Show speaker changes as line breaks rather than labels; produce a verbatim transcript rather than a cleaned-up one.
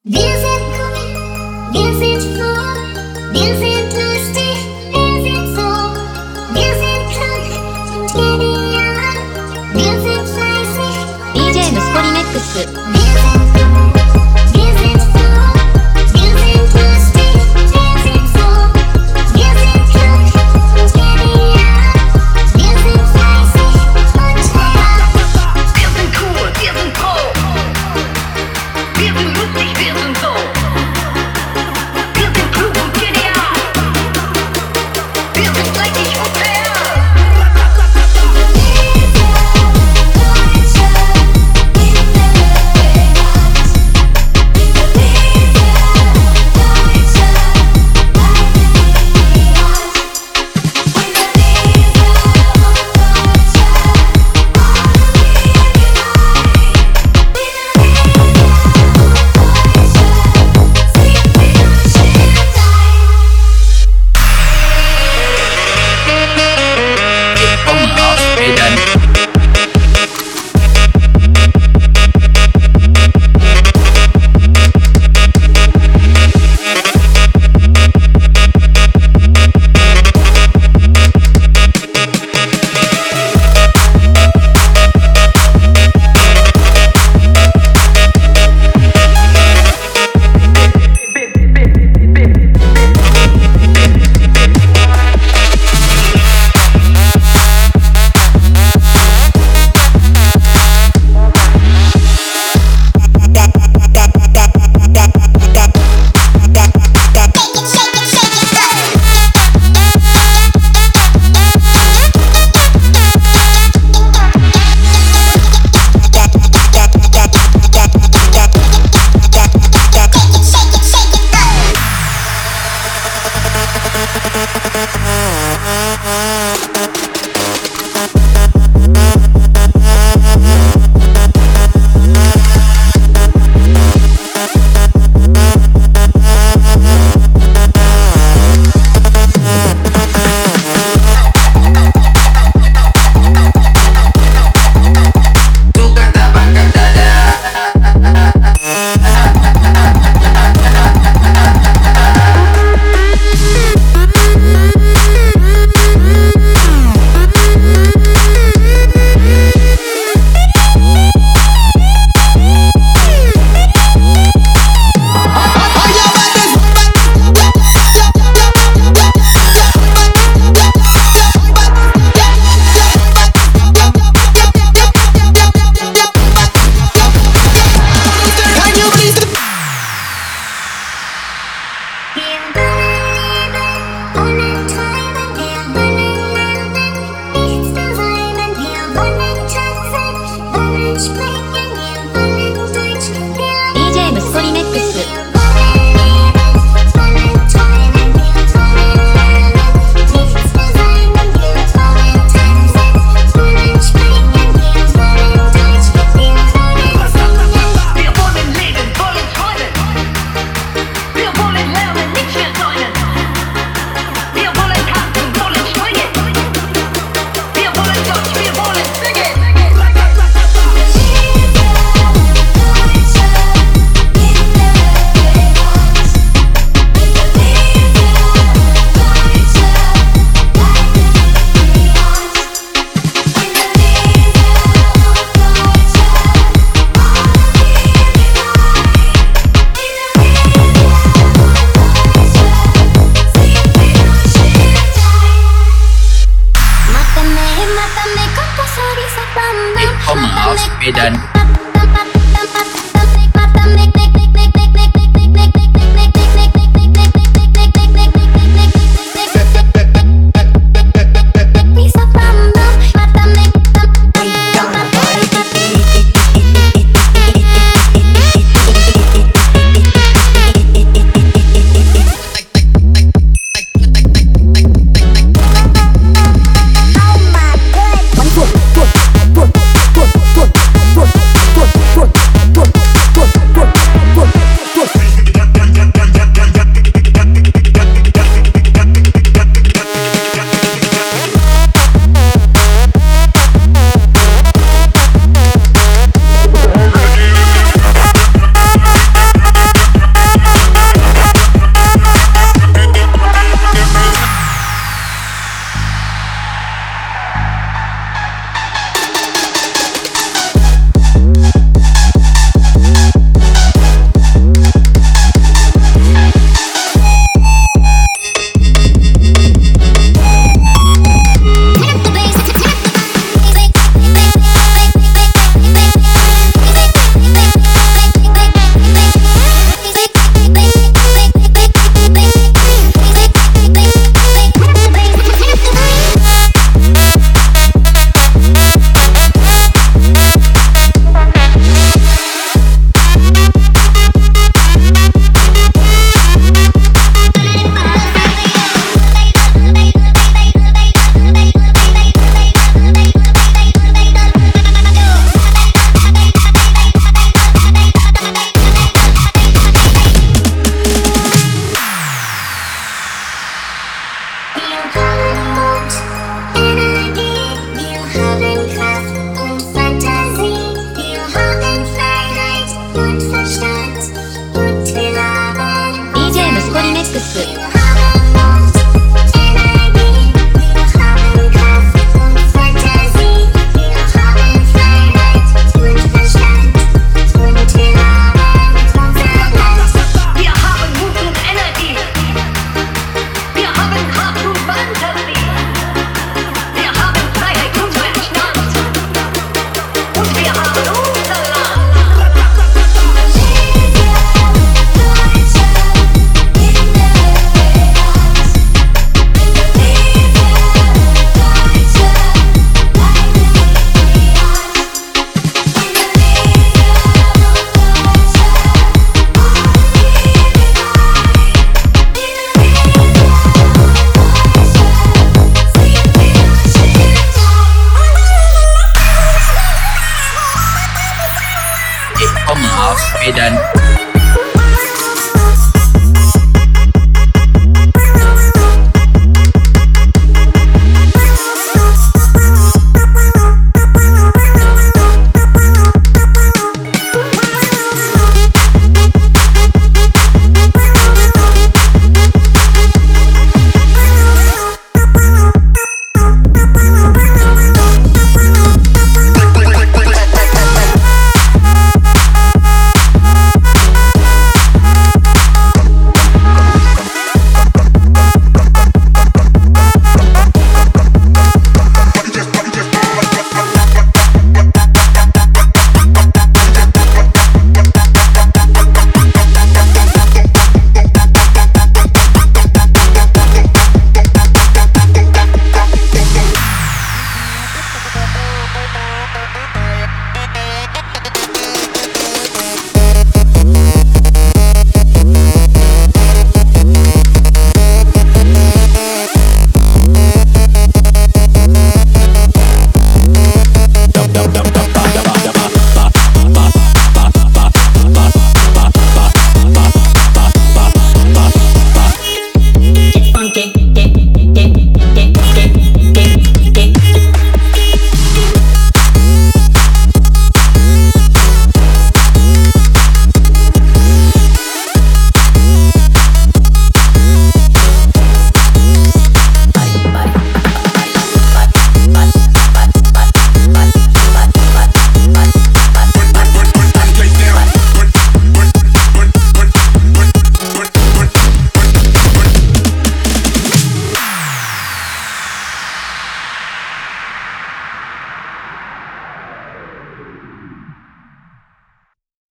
Wir sind cool, wir sind froh, wir sind lustig, wir sind so, wir sind krank und genial, wir sind fleißig.
ディージェー 息子リメックス。
Wir sind cool, wir sind froh, wir sind lustig, wir sind so, wir sind krank und genial, wir sind fleißig und real.
Wir sind cool, wir sind froh. Wir sind lustig, wir sind so. Wir sind klug und genial. Wir sind fleißig und real.
und Verstand und wir haben
ディージェー ムスコリネックス
Wir haben Mut, Energie, wir haben Kraft und Fantasie. Wir haben Freiheit und Verstand und wir haben unser Land.
Wir haben Mut und Energie. Wir haben Kraft und Fantasie. Wir haben Freiheit und Verstand. Und wir haben unser Land.
Eh, oh maaf, Medan.